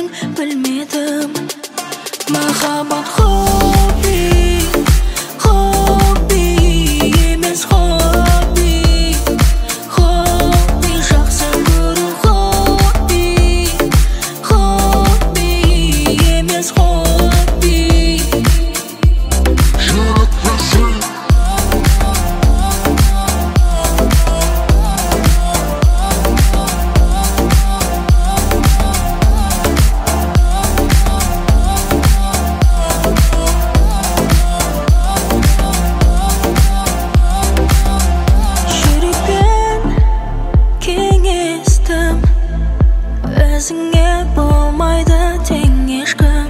мен білмедім. Махаббат хобби емес хобби. Хобби жақсы көру хобби емес хобби. Өзіңе болмайды тең ешкім.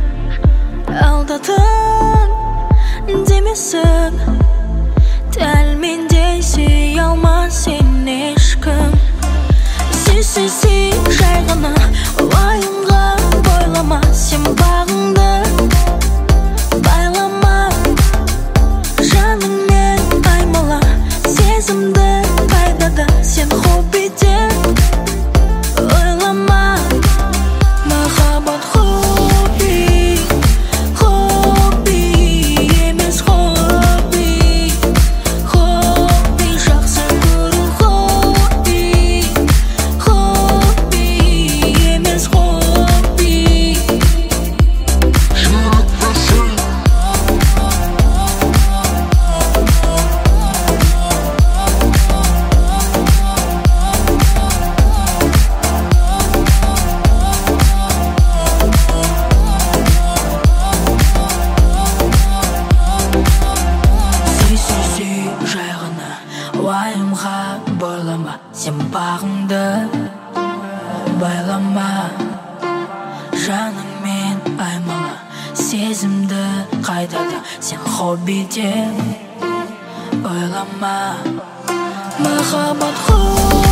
Алдатын демесің, дәл мендей сүй алмас сен ешкім. Сүй жай ғана уайымға бойлама, сен бағыңды байлама. Жаныңмен аймала, сезімді қайдада сен хоббиде. Махаббат хобби емес хобби. Хобби жақсы көру хобби емес хобби. Жай ғана уайымға бойлама, сен бағыңды байлама. Жаныңмен аймала, сезімді қайдада сен хоббиде ойлама. Махаббат